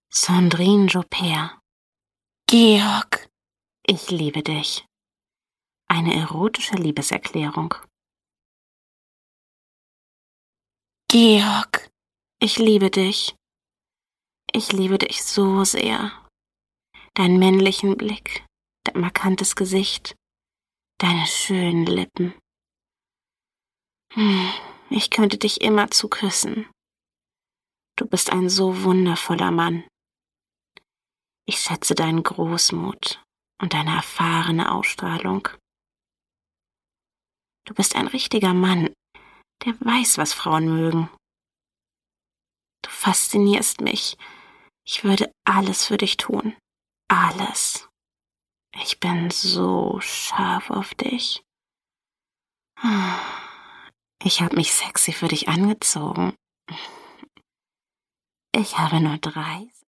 Sandrine Joubert. Georg, Ich liebe dich. Eine erotische Liebeserklärung. Georg, Ich liebe dich. Ich liebe dich so sehr. Deinen männlichen Blick, dein markantes Gesicht, deine schönen Lippen. Ich könnte dich immerzu küssen. Du bist ein so wundervoller Mann. Ich schätze deinen Großmut und deine erfahrene Ausstrahlung. Du bist ein richtiger Mann, der weiß, was Frauen mögen. Du faszinierst mich. Ich würde alles für dich tun. Alles. Ich bin so scharf auf dich. Ich habe mich sexy für dich angezogen. Ich habe nur 3